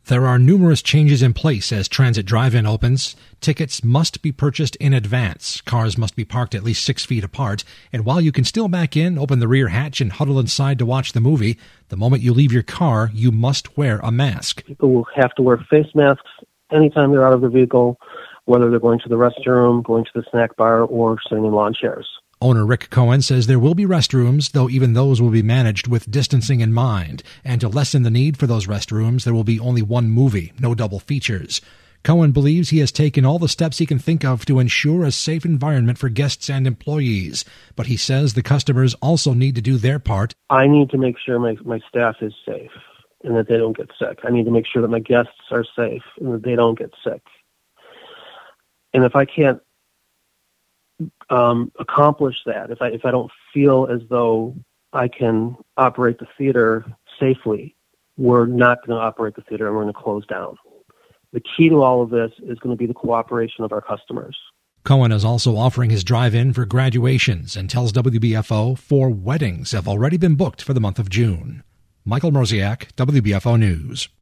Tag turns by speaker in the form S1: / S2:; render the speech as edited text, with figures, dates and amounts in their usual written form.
S1: There are numerous changes in place as Transit Drive-In opens. Tickets must be purchased in advance. Cars must be parked at least 6 feet apart. And while you can still back in, open the rear hatch, and huddle inside to watch the movie, the moment you leave your car, you must wear a mask.
S2: People will have to wear face masks anytime they're out of the vehicle, whether they're going to the restroom, going to the snack bar, or sitting in lawn chairs.
S1: Owner Rick Cohen says there will be restrooms, though even those will be managed with distancing in mind. And to lessen the need for those restrooms, there will be only one movie, no double features. Cohen believes he has taken all the steps he can think of to ensure a safe environment for guests and employees. But he says the customers also need to do their part.
S2: I need to make sure my staff is safe and that they don't get sick. I need to make sure that my guests are safe and that they don't get sick. And if I can't accomplish that, if I don't feel as though I can operate the theater safely, we're not going to operate the theater and we're going to close down. The key to all of this is going to be the cooperation of our customers.
S1: Cohen is also offering his drive-in for graduations and tells WBFO 4 weddings have already been booked for the month of June. Michael Mrozek, WBFO News.